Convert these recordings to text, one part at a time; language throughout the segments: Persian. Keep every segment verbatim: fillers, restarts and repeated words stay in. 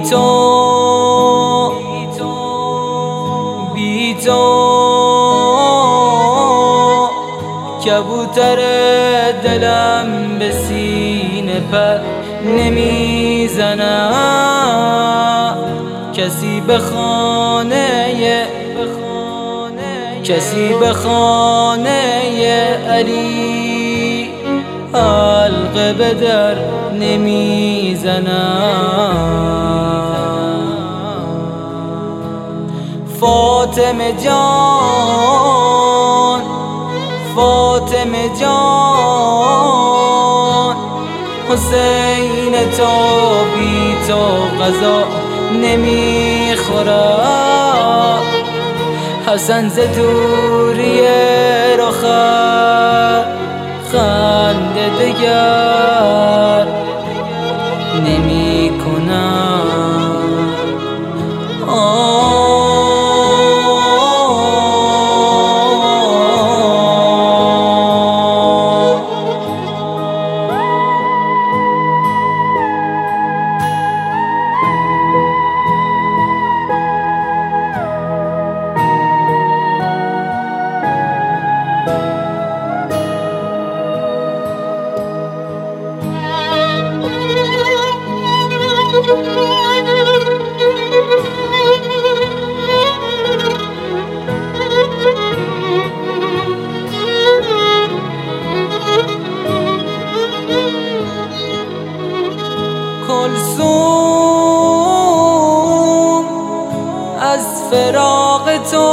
تو بی تو کبوتر دلم به سینه پر نمیزند. کسی به خانه کسی به خانه علی حلقه به در نمیزند. فاطمه جان فاطمه جان حسین تو بی تو غذا نمیخورد. حسن ز دوری رخت خنده دگر نمی کنم. کلثوم از فراق تو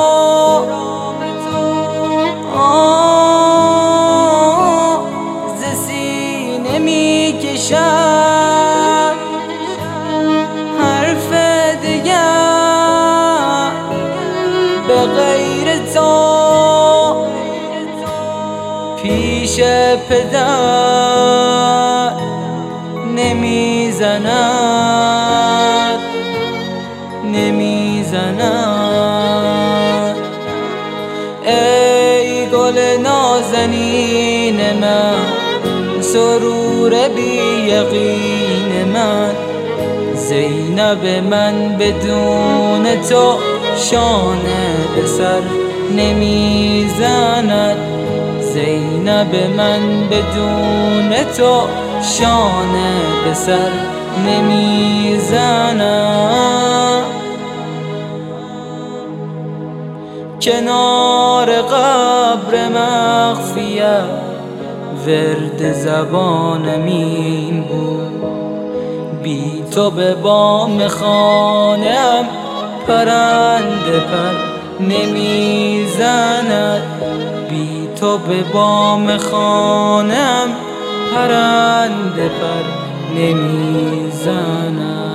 ز سینه می کشد. حرف دیگر به غیر تو پیش پدر نمیزند نمیزند. ای گل نازنین من سرور بی یقین من. زینب من بدون تو شانه به سر نمیزند. زینب من بدون تو شانه به سر نمیزند. کنار قبر مخفیت ورد زبانم این بود. بی تو به بام خانه‌ام پرنده پر نمیزند. بی تو به بام خانه‌ام پرنده پر نمیزند.